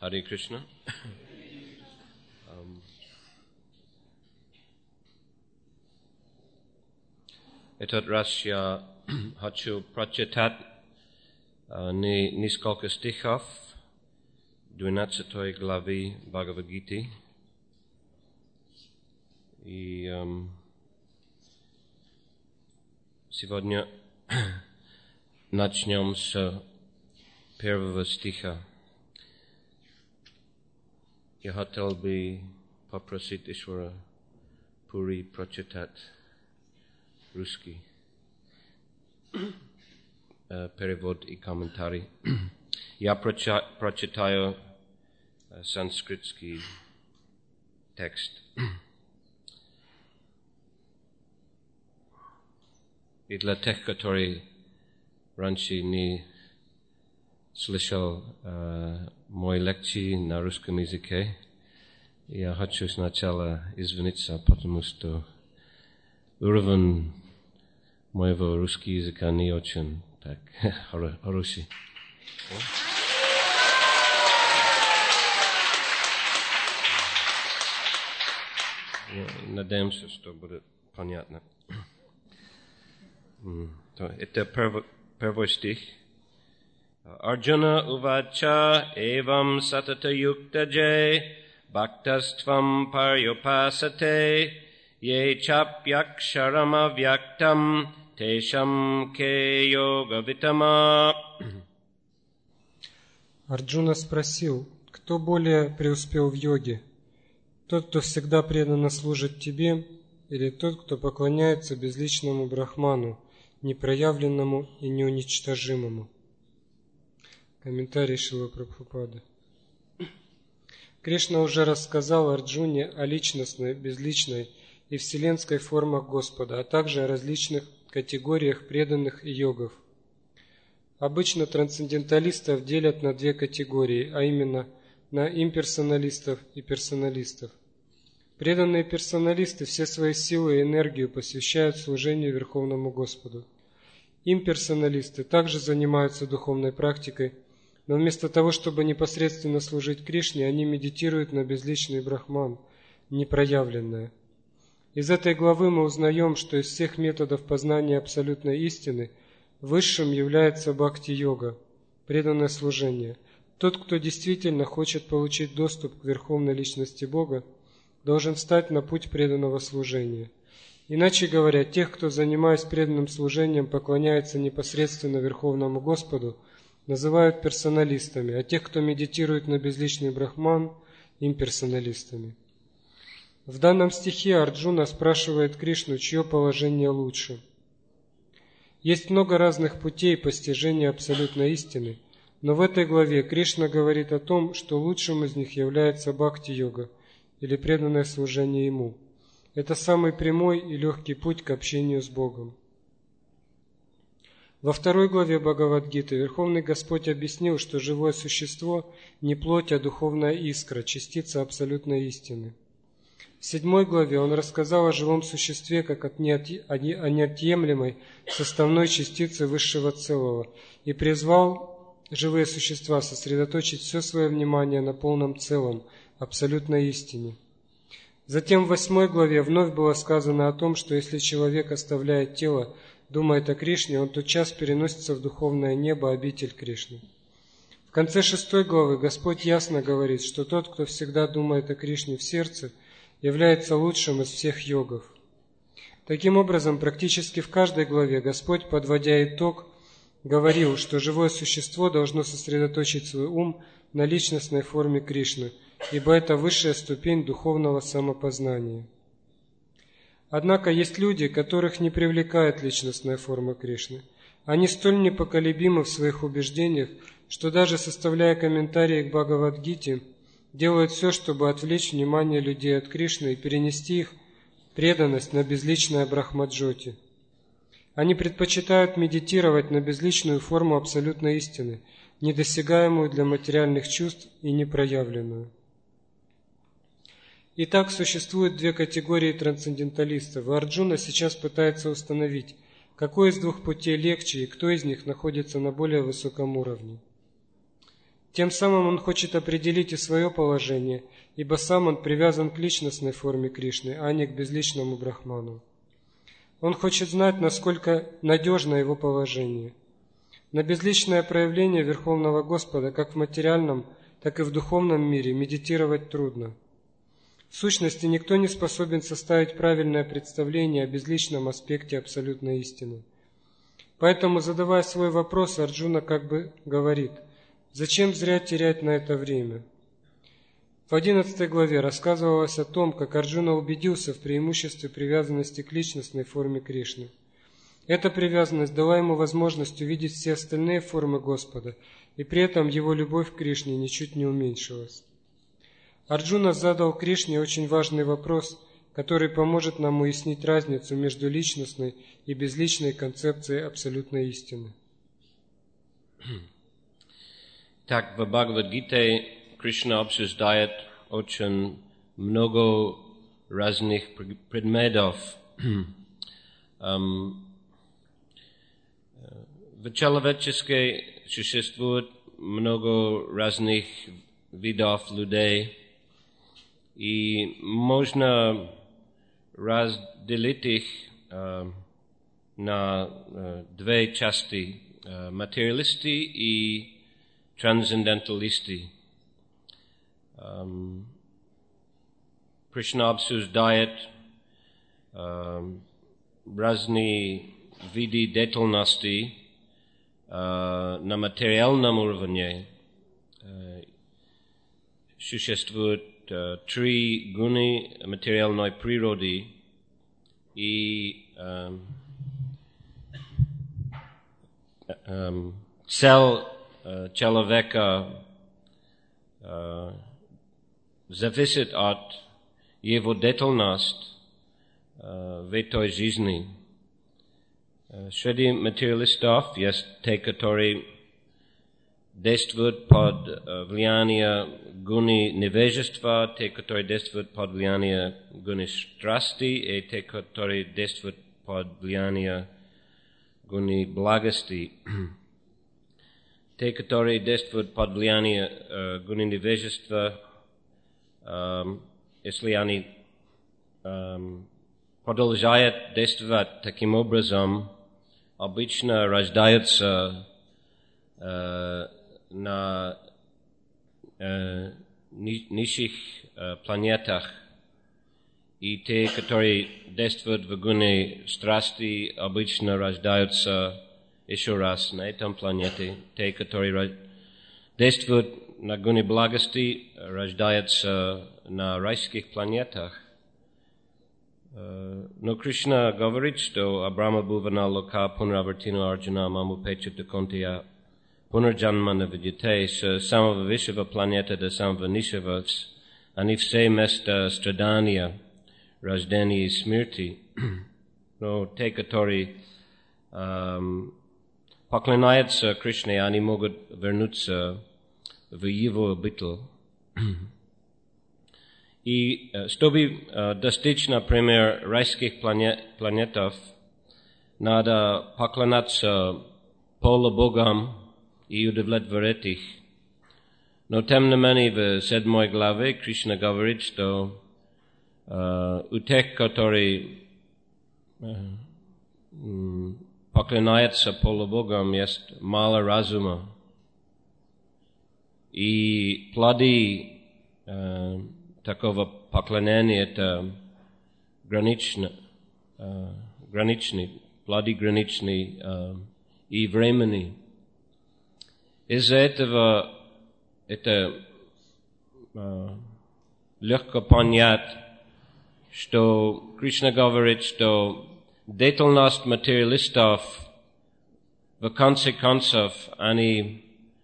Харе Кришна. Этот раз я хочу прочитать несколько стихов 12 главы Бхагавад-гиты. И сегодня начнем с первого стиха. Я хотел бы попросить Ишвара Пури прочитать русский перевод и комментарий. Я прочитаю санскритский текст. И для тех, которые раньше не слышал мои лекции на русском языке, я хочу сначала извиниться, потому что уровень моего русского языка не очень так хороший. Надеемся, что будет понятно. Это первый стих. Арджуна увача эвам сатата юктаджэ бхактаствам парьопасате ye chapyaksharam avyaktam tesham ke yoga vitama. Арджуна спросил, кто более преуспел в йоге? Тот, кто всегда преданно служит тебе, или тот, кто поклоняется безличному Брахману, непроявленному и неуничтожимому? Комментарий Шрилы Прабхупады. Кришна уже рассказал Арджуне о личностной, безличной и вселенской формах Господа, а также о различных категориях преданных и йогов. Обычно трансценденталистов делят на две категории, а именно на имперсоналистов и персоналистов. Преданные персоналисты все свои силы и энергию посвящают служению Верховному Господу. Имперсоналисты также занимаются духовной практикой, но вместо того, чтобы непосредственно служить Кришне, они медитируют на безличный Брахман, непроявленное. Из этой главы мы узнаем, что из всех методов познания абсолютной истины высшим является бхакти-йога, преданное служение. Тот, кто действительно хочет получить доступ к Верховной Личности Бога, должен встать на путь преданного служения. Иначе говоря, тех, кто, занимаясь преданным служением, поклоняется непосредственно Верховному Господу, называют персоналистами, а тех, кто медитирует на безличный Брахман, имперсоналистами. В данном стихе Арджуна спрашивает Кришну, чье положение лучше. Есть много разных путей постижения абсолютной истины, но в этой главе Кришна говорит о том, что лучшим из них является бхакти-йога, или преданное служение Ему. Это самый прямой и легкий путь к общению с Богом. Во второй главе Бхагавад-гиты Верховный Господь объяснил, что живое существо не плоть, а духовная искра, частица абсолютной истины. В 7 главе Он рассказал о живом существе как о неотъемлемой составной частице высшего целого и призвал живые существа сосредоточить все свое внимание на полном целом, абсолютной истине. Затем в 8 главе вновь было сказано о том, что если человек оставляет тело, думает о Кришне, он тотчас переносится в духовное небо, обитель Кришны. В конце 6 главы Господь ясно говорит, что тот, кто всегда думает о Кришне в сердце, является лучшим из всех йогов. Таким образом, практически в каждой главе Господь, подводя итог, говорил, что живое существо должно сосредоточить свой ум на личностной форме Кришны, ибо это высшая ступень духовного самопознания. Однако есть люди, которых не привлекает личностная форма Кришны. Они столь непоколебимы в своих убеждениях, что даже составляя комментарии к Бхагавад-гите, делают все, чтобы отвлечь внимание людей от Кришны и перенести их преданность на безличное Брахмаджоти. Они предпочитают медитировать на безличную форму абсолютной истины, недосягаемую для материальных чувств и непроявленную. Итак, существует две категории трансценденталистов, и Арджуна сейчас пытается установить, какой из двух путей легче и кто из них находится на более высоком уровне. Тем самым он хочет определить и свое положение, ибо сам он привязан к личностной форме Кришны, а не к безличному Брахману. Он хочет знать, насколько надежно его положение. На безличное проявление Верховного Господа, как в материальном, так и в духовном мире, медитировать трудно. В сущности, никто не способен составить правильное представление о безличном аспекте абсолютной истины. Поэтому, задавая свой вопрос, Арджуна как бы говорит: зачем зря терять на это время? В 11 главе рассказывалось о том, как Арджуна убедился в преимуществе привязанности к личностной форме Кришны. Эта привязанность дала ему возможность увидеть все остальные формы Господа, и при этом его любовь к Кришне ничуть не уменьшилась. Арджуна задал Кришне очень важный вопрос, который поможет нам уяснить разницу между личностной и безличной концепцией абсолютной истины. Так, в Бхагавад-гите Кришна обсуждает очень много разных предметов. В человечестве существует много разных видов людей, и можно разделить их на две части: материалисты и трансценденталисты. Кришна обсуждает разные виды деятельности на материальном уровне. Существует три гуны материальной природы, и цель человека зависит от его деятельности в этой жизни. Среди материалистов есть те, которые действуют под влиянием гуны невежества, те, которые действуют под влиянием гуны страсти, и те, которые действуют под влиянием гуны благости. Те, которые действуют под влиянием гуны невежества, если они продолжают действовать таким образом, обычно рождаются на низших планетах, и те, которые действуют в гуне страсти, обычно рождаются еще раз на этом планете. Те, которые действуют на гуне благости, рождаются на райских планетах. Но Кришна говорит, что Абрама Бхувана Лока Пунравартину Арджуна Маму Печута Контия Пунарджанма Навидите, с самого высшего планеты до самого низшего, они все места страдания, рождения и смерти. Но те, которые поклоняются Кришне, они могут вернуться в его обитель. И чтобы достичь, например, райских планетов, надо поклоняться полубогам и удовлетворить их. Но тем не менее в 7 главе Кришна говорит, что у тех, которые поклоняются полубогам, есть мало разума. И плоды такого поклонения это граничные, плоды граничные и временные. Из-за этого это легко понять, что Кришна говорит, что деятельность материалистов в конце концов они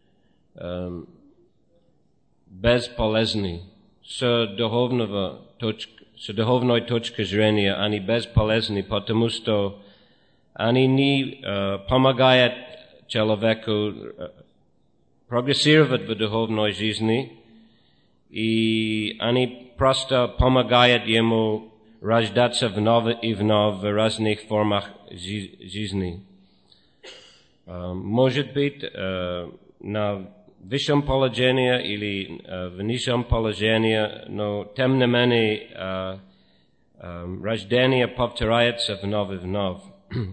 бесполезны. С духовной точки зрения они бесполезны, потому что они не помогают человеку прогрессировать в духовной жизни, и они просто помогают ему рождаться вновь и вновь в разных формах жизни. Может быть, на высшем положении или в низшем положении, но тем не менее рождение повторяется вновь и вновь.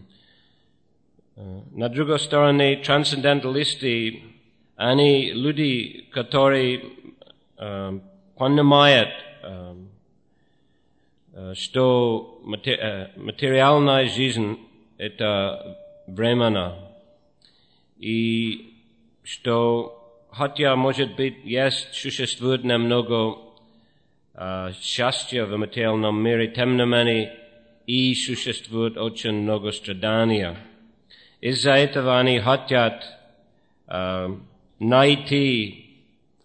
На другой стороне, трансценденталисты, они люди, которые понимают, что материальная жизнь – это временно, и что, хотя, может быть, существует немного счастья в материальном мире, тем не менее, и существует очень много страдания. Из-за этого они хотят найти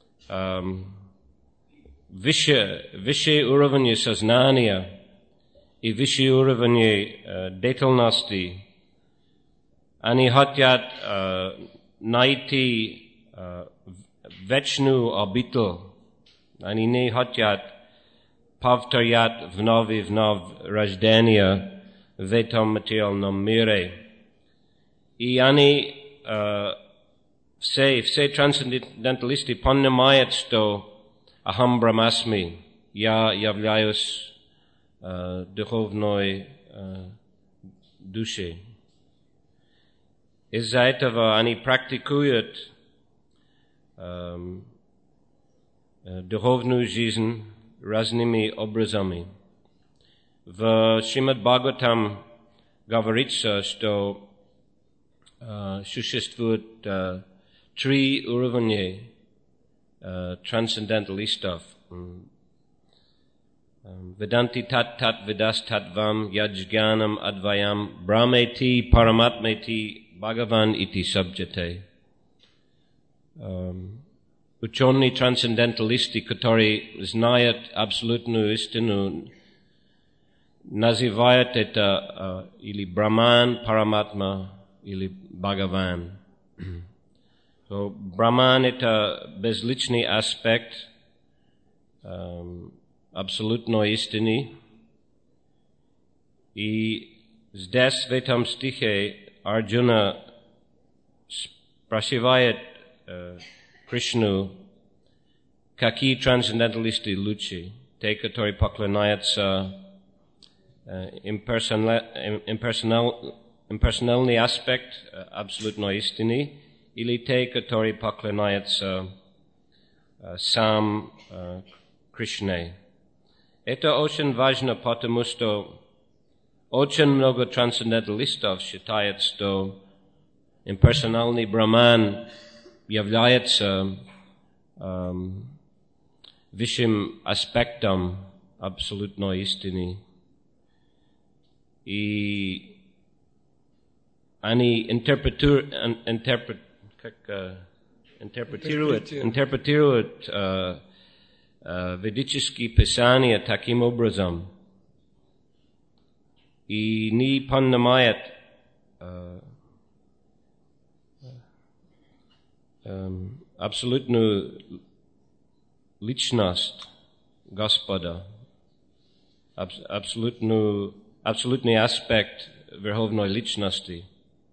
высший уровень сознания и высший уровень деятельности. Они хотят найти вечную обитель. Они не хотят повторять вновь и вновь рождение в этом материальном мире. И они, все трансценденталисты понимают, что Ахам Брахмасми, я являюсь духовной душей. Из-за этого они практикуют духовную жизнь разными образами. В Шримад Бхагаватам говорится, что существует 3 уровня трансценденталистов. Веданти тат ведас татвам яджганам адваям брамети параматмети бхагаван ити сабджате. Ученые трансценденталисты, которые знают абсолютную истину, называют это или Браман, Параматма, или Бхагаван. So, Брахман — это безличный аспект абсолютной истины. И здесь, в этом стихе, Арджуна спрашивает Кришну, какие трансценденталисты лучше, те, которые поклоняются имперсональный аспект абсолютной истины, или те, которые поклоняются сам Кришне. Это очень важно, потому что очень много трансценденталистов считают, что имперсональный Брахман является высшим аспектом абсолютной истины. И они интерпретируют ведические писания таким образом и не понимают абсолютную личность Господа, абсолютный аспект верховной личности.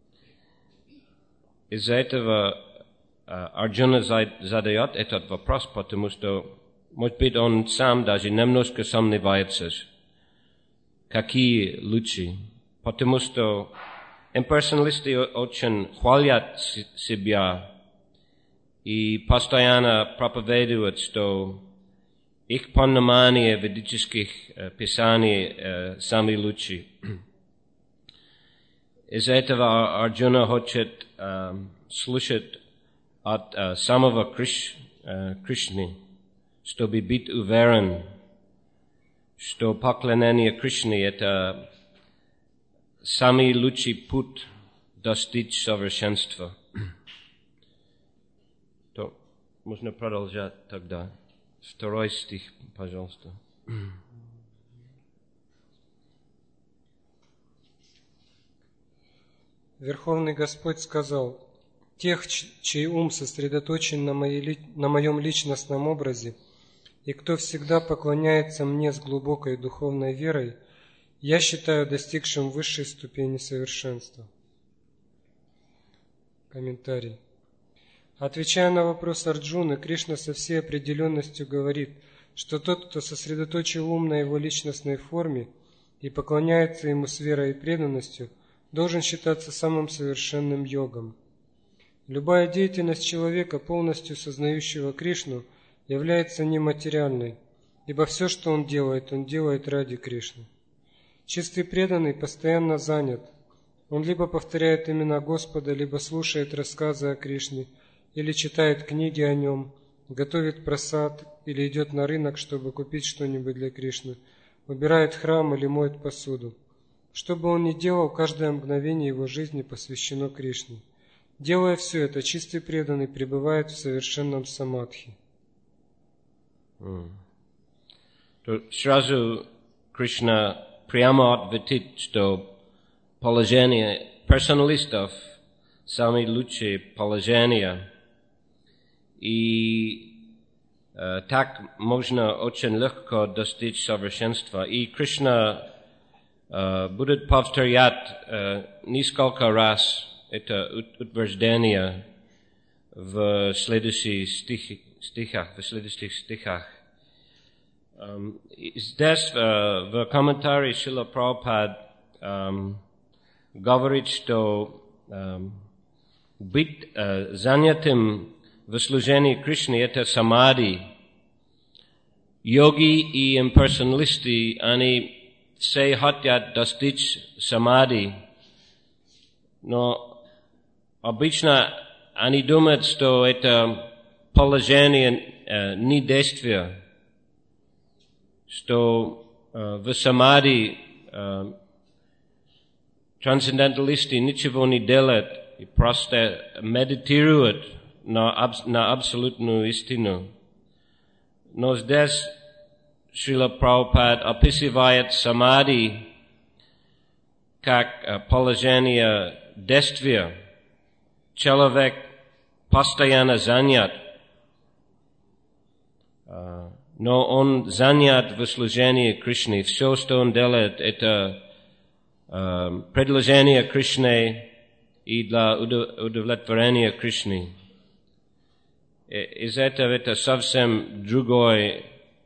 Из-за этого Арджуна задает этот вопрос, потому что, может быть, он сам даже немножко сомневается, какие лучше. Потому что имперсоналисты очень хвалят себя и постоянно проповедуют, что их понимание ведических писаний самые лучшие. Из-за этого Арджуна хочет слушать от самого Кришны, чтобы быть уверен, что поклонение Кришне — это самый лучший путь достичь совершенства. То можно продолжать тогда. 2 стих, пожалуйста. Верховный Господь сказал: «Тех, чей ум сосредоточен на моем личностном образе, и кто всегда поклоняется мне с глубокой духовной верой, я считаю достигшим высшей ступени совершенства». Комментарий. Отвечая на вопрос Арджуны, Кришна со всей определенностью говорит, что тот, кто сосредоточил ум на его личностной форме и поклоняется ему с верой и преданностью, должен считаться самым совершенным йогом. Любая деятельность человека, полностью сознающего Кришну, является нематериальной, ибо все, что он делает ради Кришны. Чистый преданный постоянно занят. Он либо повторяет имена Господа, либо слушает рассказы о Кришне, или читает книги о нем, готовит прасад или идет на рынок, чтобы купить что-нибудь для Кришны, убирает храм или моет посуду. Что бы он ни делал, каждое мгновение его жизни посвящено Кришне. Делая все это, чистый преданный пребывает в совершенном самадхи. То сразу Кришна прямо ответит, что положение персоналистов самые лучшие положения. И так можно очень легко достичь совершенства. И Кришна будет повторять несколько раз это утверждение в следующих стихах. Здесь в комментарии Шрила Прабхупад говорит, что быть занятым в служении Кришне — это самади. Йоги и имперсоналисты, они все хотят достичь самади, но обычно они думают, что это положение не действия, что в самади трансценденталисты ничего не делают и просто медитируют на абсолютную истину. Но здесь Шрила Прабхупад описывает самади как положение действия. Человек постоянно занят, но он занят в служении Кришне. Все, что он делает, это предложение Кришне и для удовлетворения Кришны. Из этого это совсем другая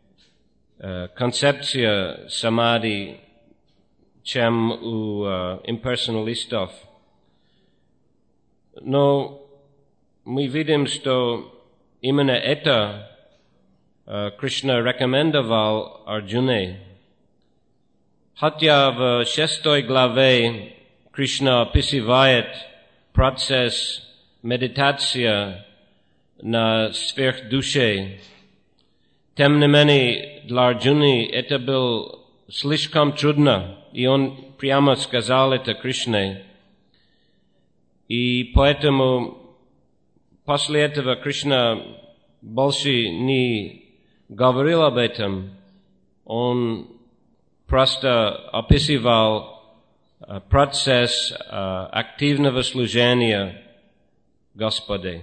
концепция самади, чем у имперсоналистов. Но мы видим, что именно это Кришна рекомендовал Арджуне. Хотя в 6 главе Кришна описывает процесс медитации на сверхдуше, тем не менее для Арджуны это было слишком трудно, и он прямо сказал это Кришне. И поэтому после этого Кришна больше не говорил об этом. Он просто описывал процесс активного служения Господу.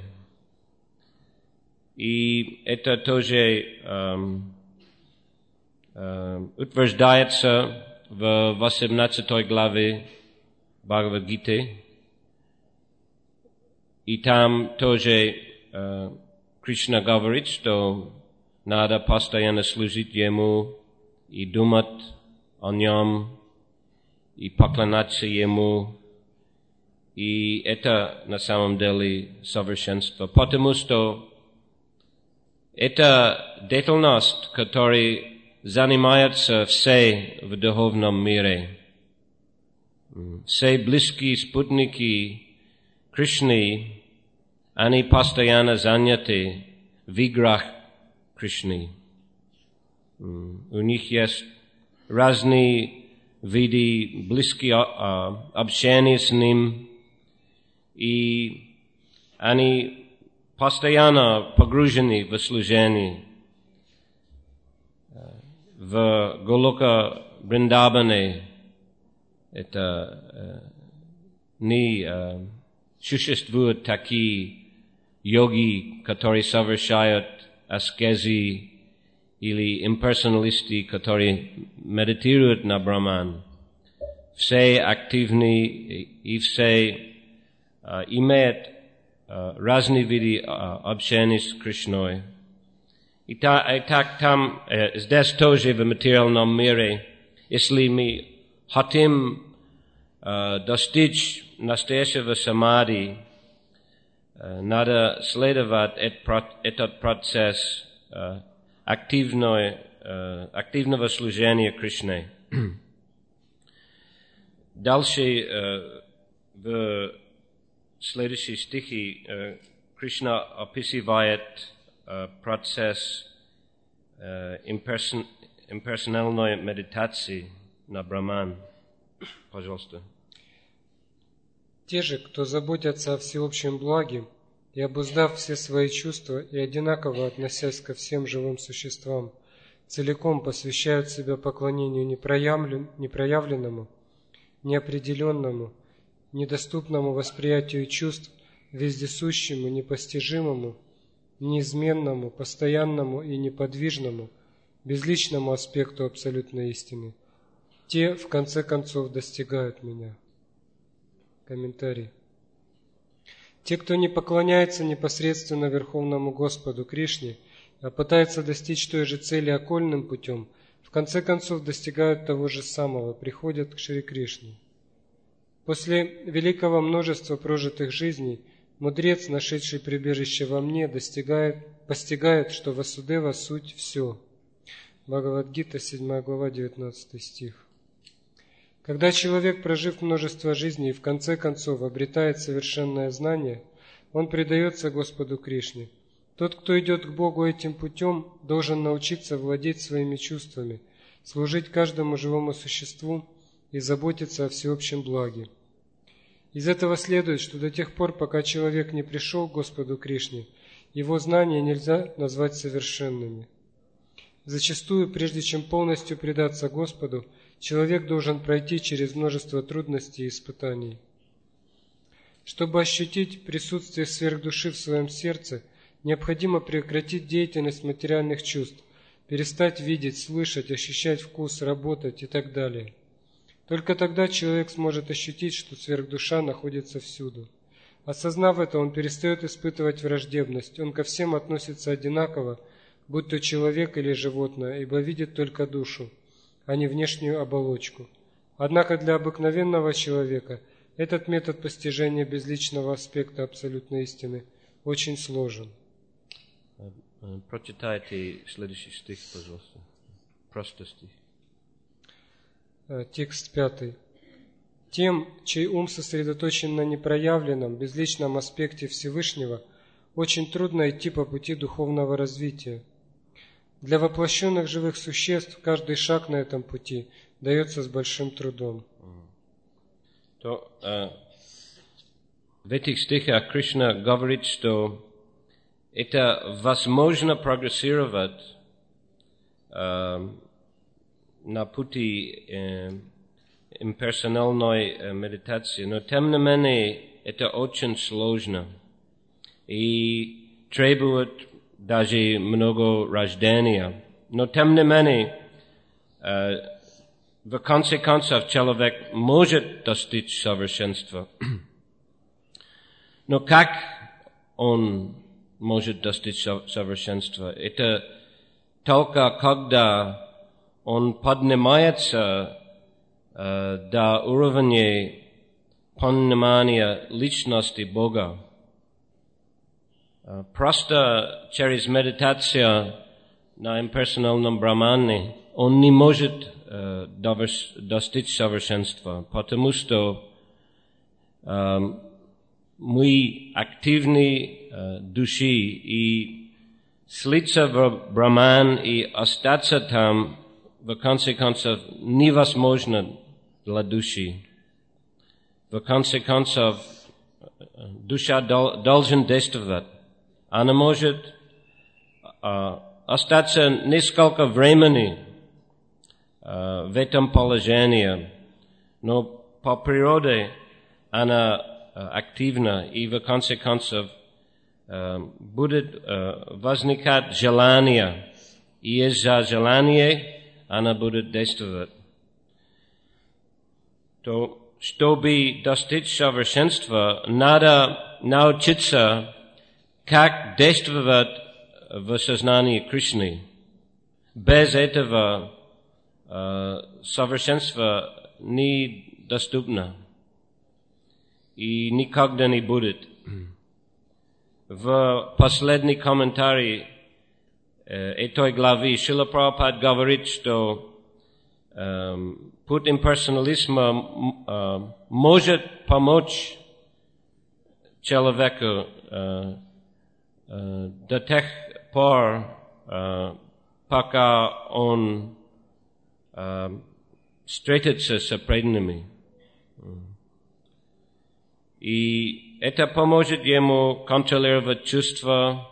И это тоже утверждается в 18 главе Бхагавад-гиты. И там тоже Кришна говорит, что надо постоянно служить Ему и думать о Нем, и поклоняться Ему. И это на самом деле совершенство, потому что это деятельность, которой занимаются все в духовном мире. Все близкие спутники Кришны, они постоянно заняты в играх Кришны. У них есть разные виды близкого общения с Ним, и они постоянно погружены в служение. В Голока Вриндаване это не существуют такие йоги, которые совершают аскезы, или имперсоналисты, которые медитируют на Брахман. Все активны и все имеют разные виды общения с Кришной. И так там, здесь тоже в материальном мире, если мы хотим достичь настоящего самадхи, надо следовать этот процесс активного служения Кришне. Дальше в следующей стихе Кришна описывает процесс имперсональной медитации на Браман. Пожалуйста. Те же, кто заботятся о всеобщем благе и обуздав все свои чувства и одинаково относясь ко всем живым существам, целиком посвящают себя поклонению непроявленному, неопределенному, недоступному восприятию чувств, вездесущему, непостижимому, неизменному, постоянному и неподвижному, безличному аспекту абсолютной истины. Те, в конце концов, достигают меня. Комментарий. Те, кто не поклоняется непосредственно Верховному Господу Кришне, а пытается достичь той же цели окольным путем, в конце концов достигают того же самого, приходят к Шри Кришне. После великого множества прожитых жизней мудрец, нашедший прибежище во мне, постигает, что Васудева – суть все. Бхагавад-гита, 7 глава, 19 стих. Когда человек, прожив множество жизней, в конце концов обретает совершенное знание, он предается Господу Кришне. Тот, кто идет к Богу этим путем, должен научиться владеть своими чувствами, служить каждому живому существу и заботиться о всеобщем благе. Из этого следует, что до тех пор, пока человек не пришел к Господу Кришне, его знания нельзя назвать совершенными. Зачастую, прежде чем полностью предаться Господу, человек должен пройти через множество трудностей и испытаний. Чтобы ощутить присутствие сверхдуши в своем сердце, необходимо прекратить деятельность материальных чувств, перестать видеть, слышать, ощущать вкус, работать и так далее. Только тогда человек сможет ощутить, что сверхдуша находится всюду. Осознав это, он перестает испытывать враждебность, он ко всем относится одинаково, будь то человек или животное, ибо видит только душу, а не внешнюю оболочку. Однако для обыкновенного человека этот метод постижения безличного аспекта абсолютной истины очень сложен. Прочитайте следующий стих, пожалуйста. Просто стих. Текст 5. Тем, чей ум сосредоточен на непроявленном, безличном аспекте Всевышнего, очень трудно идти по пути духовного развития. Для воплощенных живых существ каждый шаг на этом пути дается с большим трудом. То в этих стихах Кришна говорит, что это возможно прогрессировать на пути имперсональной медитации, но тем не менее это очень сложно и требует даже много рождения. Но тем не менее, в конце концов человек может достичь совершенства. Но как он может достичь совершенства? Это только когда он поднимается до уровня понимания личности Бога. Просто через медитацию на имперсональном Брамане он не может достичь совершенства, потому что мы активны души, и слиться в Браман и остаться там, в конце концов, невозможно для души. В конце концов, душа должен действовать. Она может остаться несколько времени в этом положении, но по природе она активна, и в конце концов будет возникать желание, и из-за желания она будет действовать. То чтобы достичь совершенства, надо научиться, как действовать в сознании Кришны. Без этого совершенство недоступно и никогда не будет. В последний комментарий этой главы Шрила Прабхупад говорит, что путь имперсонализма может помочь человеку до тех пор, пока он встретится с преданными. И это поможет ему контролировать чувства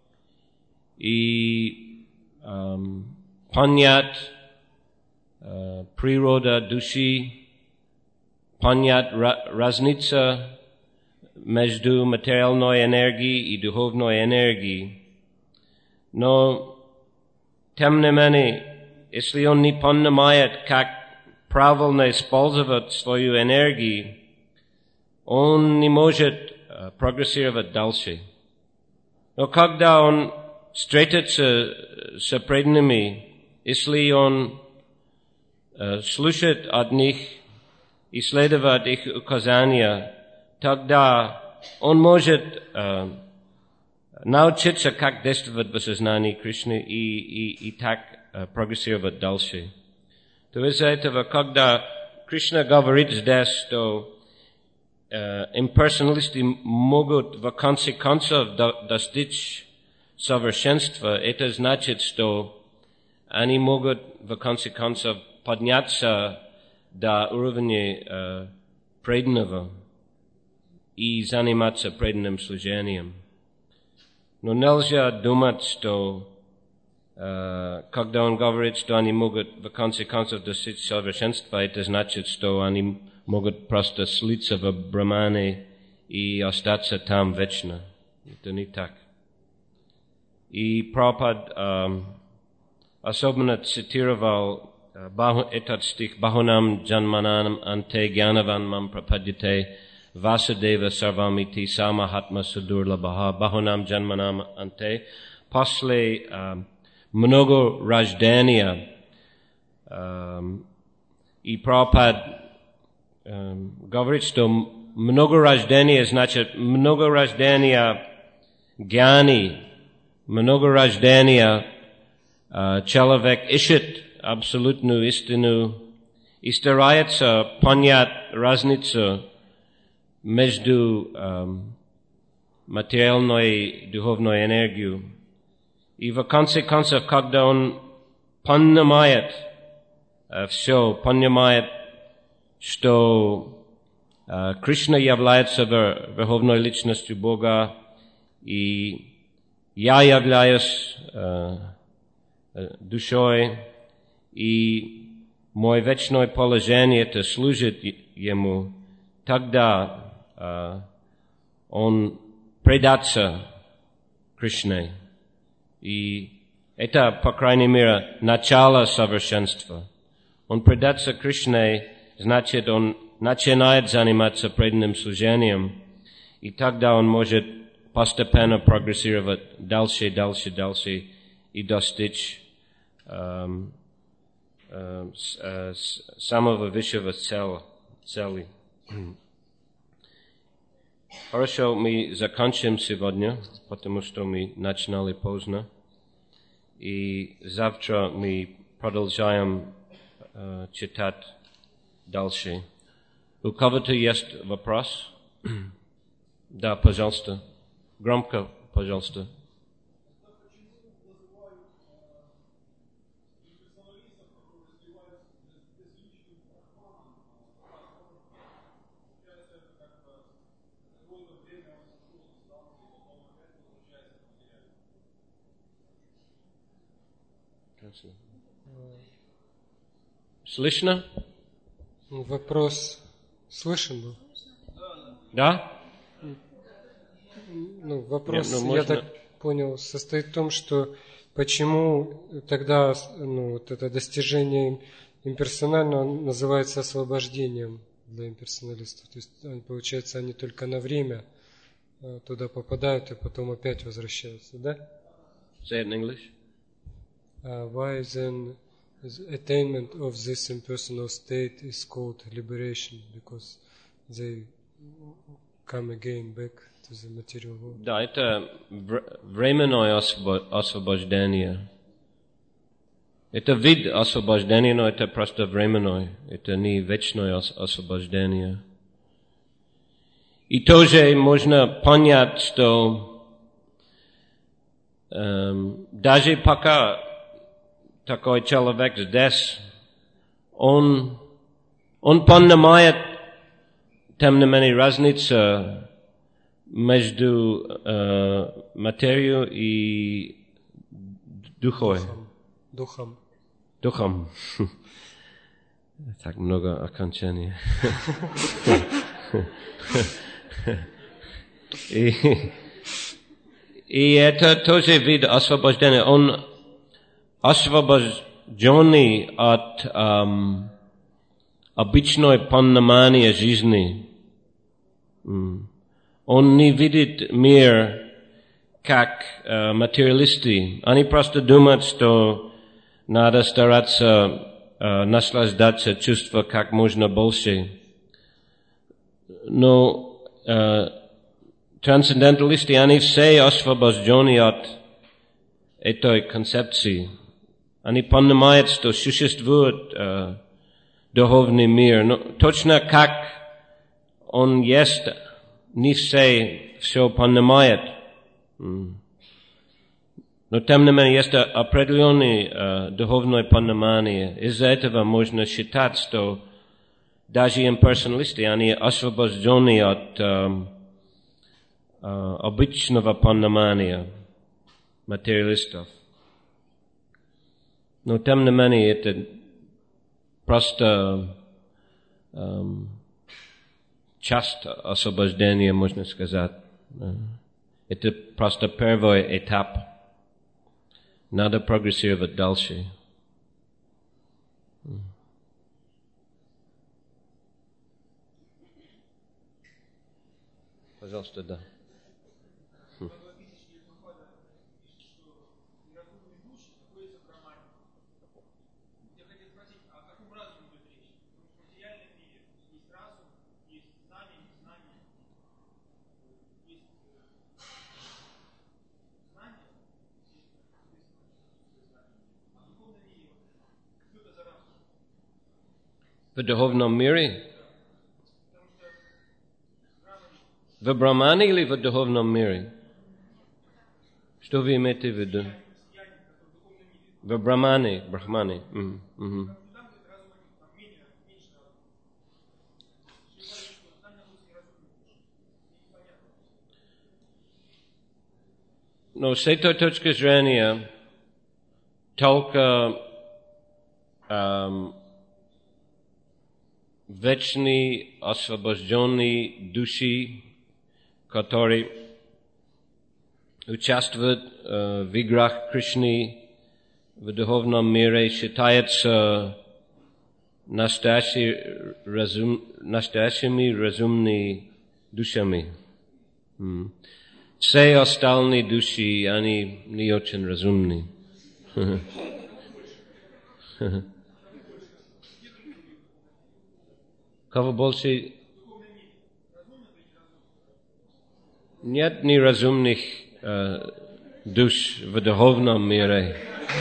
и понять природа души, понять разницу между материальной энергией и духовной энергией. Но, тем не менее, если он не понимает, как правильно использовать свою энергию, он не может прогрессировать дальше. Но когда он встретится с преданными, если он слушает от них и следует их указания, тогда он может научиться, как действовать в сознании Кришны и так прогрессировать дальше. То из-за этого, когда Кришна говорит здесь, что имперсоналисты могут в конце концов достичь совершенства, это значит, что они могут в конце концов подняться до уровня преданного и заниматься преданным служением. Но нельзя думать, что когда он говорит, что они могут в конце концов достичь совершенства, это значит, что они могут просто слиться в Брахмане и остаться там вечно. Это не так. И Прабхупад особенно цитировал этот стих «Бахунам джанманам анте гьянаван мам прападьяте Васудева сарвамити самахатма судурлабаха Бахунам джанманам анте». После много рождения, и Прабхупад говорит, что много рождения значит много рождения гьяни, много рождения человек ищет абсолютную истину и старается понять разницу между материальной и духовной энергией. И в конце концов, когда он понимает все, понимает, что Кришна является верховной личностью Бога, и я являюсь душой, и мое вечное положение это служит ему, тогда он предаться Кришне. И это, по крайней мере, начало совершенства. Он предаться Кришне, значит, он начинает заниматься преданным служением, и тогда он может постепенно прогрессировать дальше и достичь самого высшего цели. Хорошо, мы закончим сегодня, потому что мы начинали поздно. И завтра мы продолжаем читать дальше. У кого-то есть вопрос? Да, пожалуйста. Громко, пожалуйста. Слышно? Вопрос слышен был? Да? Вопрос, я так понял, состоит в том, что почему тогда вот это достижение имперсонального называется освобождением? для имперсоналистов. То есть, получается, они только на время туда попадают и потом опять возвращаются, да? Say it in English. Why then the attainment of this impersonal state is called liberation? Because they come again back to the material world. Да, это временное освобождение. Это вид освобождения, но это просто временное. Это не вечное освобождение. И тоже можно понять, что даже пока такой человек здесь, он понимает, тем не менее, разницу между материей и Духом. Так много окончаний. И это тоже вид освобождения. Он освобожденный от обычной понимания жизни. Он не видит мир как материалисты. Они просто думают, что надо стараться наслаждаться чувством как можно больше. Но трансценденталисты, они все освобождены от этой концепции. Они понимают, что существует духовный мир. Но точно как он есть, не все понимает. Но тем не менее, есть определенное духовное понимание. Из-за этого можно считать, что даже имперсоналисты, они освобождены от обычного понимания материалистов. Но тем не менее, это просто часть освобождения, можно сказать. Это просто первый этап. Надо прогрессировать дальше. Пожалуйста, да. В духовном мире? В Брахмане или в духовном мире? Что вы имеете в виду? В Брахмане. Но с этой точки зрения только вечные освобожденные души, которые участвуют в играх Кришны в духовном мире, считаются настоящими разумными душами. Все остальные души, они не очень разумны. Кого больше? Нет неразумных душ в духовном мире.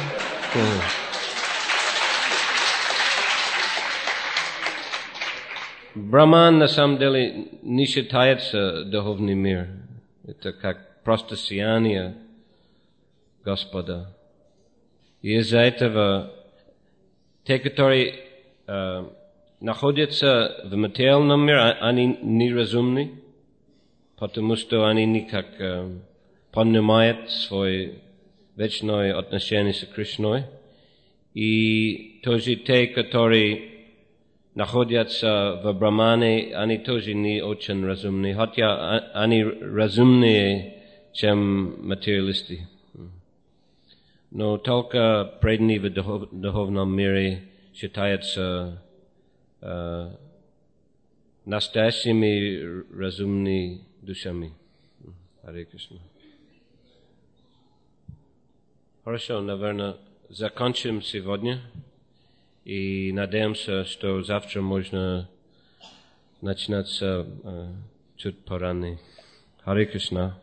Брахман на самом деле не считается духовный мир. Это как просто сияние Господа. И из-за этого те, которые находятся в материальном мире, они неразумны, потому что они никак понимают свое вечное отношение с Кришной. И тоже те, которые находятся в Брахмане, они тоже не очень разумны, хотя они разумнее, чем материалисты. Но только преданные в духовном мире считаются настоящими разумными душами. Харе Кришна. Хорошо, наверное, закончим сегодня. И надеемся, что завтра можно начинаться чуть поранее. Харе Кришна.